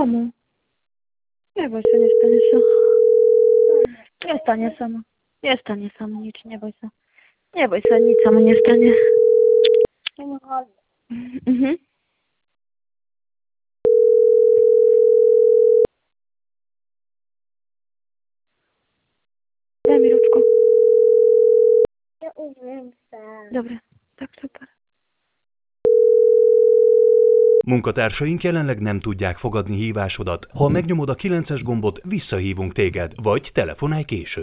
Czemu? Nie bój się, nie stanie się. Nie stanie samo. Nie stanie samo, nic, nie bój się. Nie bój się, nic samo nie stanie. Mhm. Daj mi ruczko. Ja umiem sam. Dobra, tak super. Munkatársaink jelenleg nem tudják fogadni hívásodat. Ha megnyomod a 9-es gombot, visszahívunk téged, vagy telefonálj később.